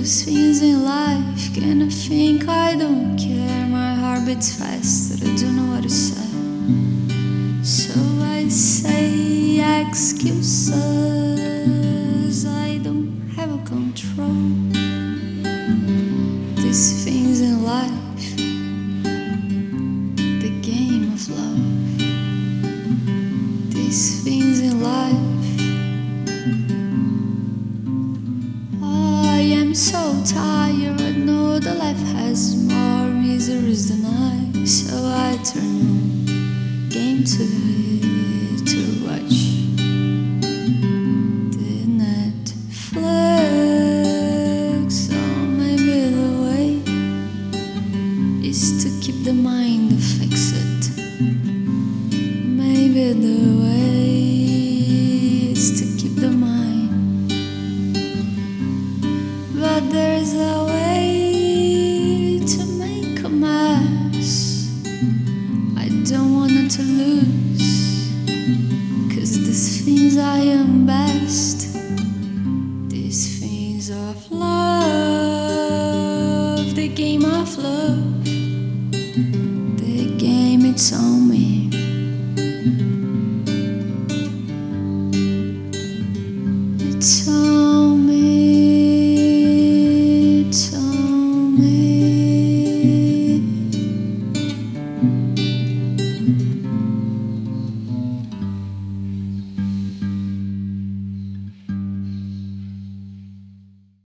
These things in life, can I think I don't care? My heart beats faster, I don't know what to say. So I say excuses, I don't have a control. These things in life, the game of love. These things in life, I am so tired, I know that life has more miseries than I. So I turn on Game TV to watch the Netflix. Or maybe the way is to keep the mind fixed. Maybe the way is to keep the mind. But there's a way to make a mess. I don't want it to lose, 'cause these things I am best. These things of love, the game of love, the game it's on me.